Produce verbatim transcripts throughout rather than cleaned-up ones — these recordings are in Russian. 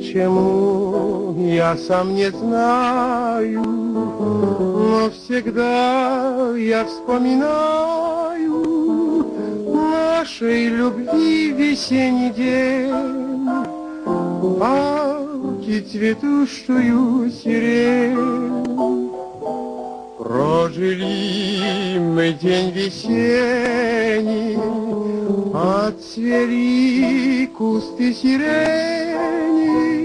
Почему, я сам не знаю, но всегда я вспоминаю нашей любви весенний день, палки цветущую сирень. Прожили мы день весенний, отцвели кусты сирени.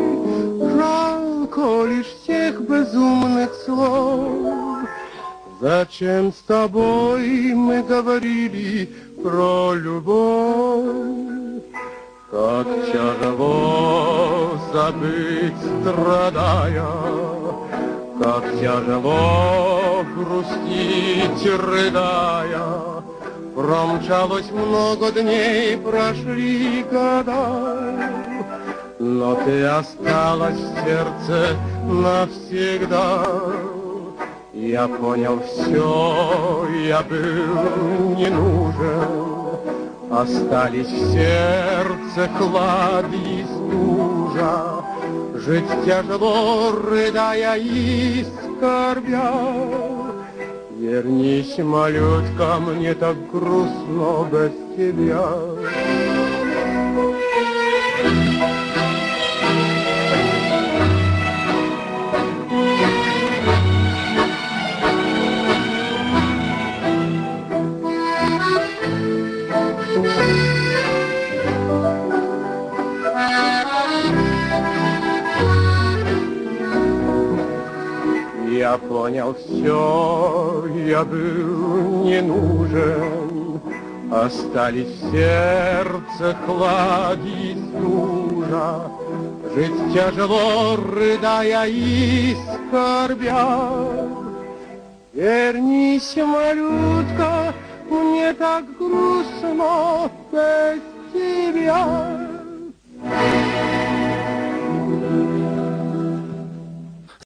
Жалко лишь всех безумных слов. Зачем с тобой мы говорили про любовь? Как тяжело забыть, страдая, как тяжело грустить, рыдая. Промчалось много дней, прошли года, но ты осталась в сердце навсегда. Я понял все, я был не нужен, остались в сердце клад и стужа. Жить тяжело, рыдая и скорбя. Вернись, малютка, мне так грустно без тебя. Я понял все, я был не нужен, остались в сердце клад и стужа. Жить тяжело, рыдая и скорбя. Вернись, малютка, мне так грустно без тебя.